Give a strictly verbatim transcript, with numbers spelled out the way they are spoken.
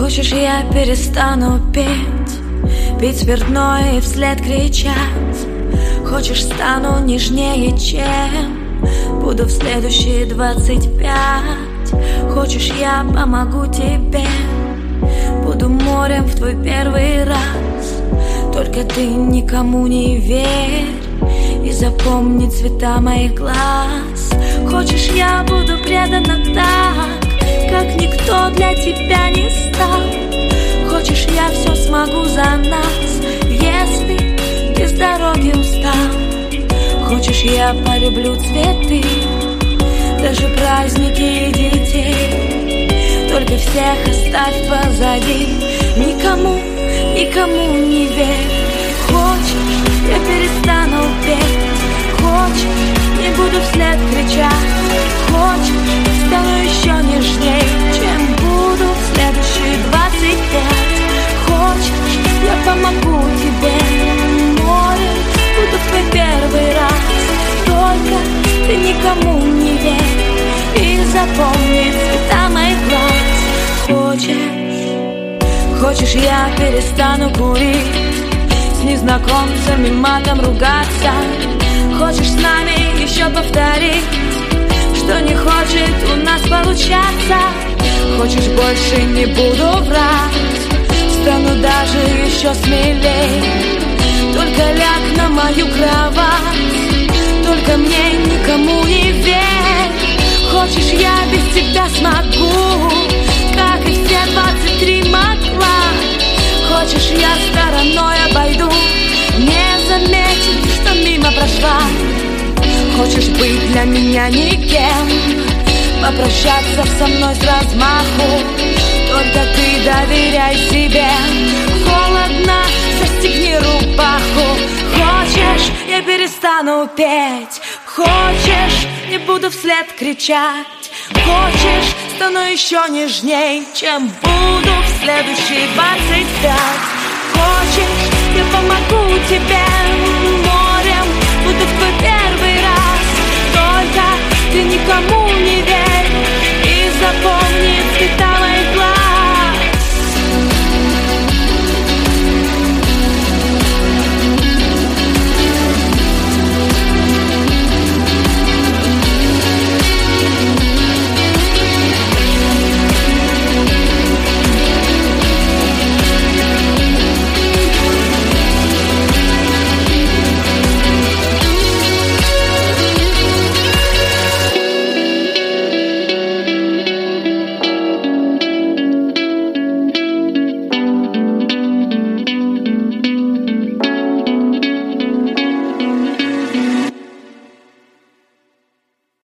Хочешь, я перестану петь, пить спиртное и вслед кричать? Хочешь, стану нежнее, чем буду в следующие двадцать пять? Хочешь, я помогу тебе, буду морем в твой первый раз? Только ты никому не верь и запомни цвета моих глаз. Хочешь, я буду предана так, как никто для тебя не стал? Хочешь, я все смогу за нас, если ты с дороги устал? Хочешь, я полюблю цветы, даже праздники и детей? Только всех оставь позади, никому, никому не верь. Хочешь, я перестану петь? Хочешь, не буду вслед кричать? Хочешь, стану еще нежней, чем буду в следующие двадцать пять? Хочешь, я помогу тебе, морем буду в твой первый раз? Только ты никому не верь и запомни цвета моих глаз. Хочешь, хочешь, я перестану курить, с незнакомцами матом ругаться? Хочешь с нами еще повторить, что не хочет у нас получаться? Хочешь, больше не буду врать, стану даже еще смелей? Только ляг на мою кровать, только мне никому не верь. Хочешь, я без тебя смогу, как и все двадцать три могла? Хочешь, я стороной обойду, не заметив, что мимо прошла? Хочешь быть для меня никем, попрощаться со мной с размаху? Только ты доверяй себе, холодно, застегни рубаху. Хочешь, я перестану петь? Хочешь, не буду вслед кричать? Хочешь, стану еще нежней, чем буду в следующие двадцать пять? Хочешь, я помогу тебе, морем буду в твой первый раз? Только ты никому не верь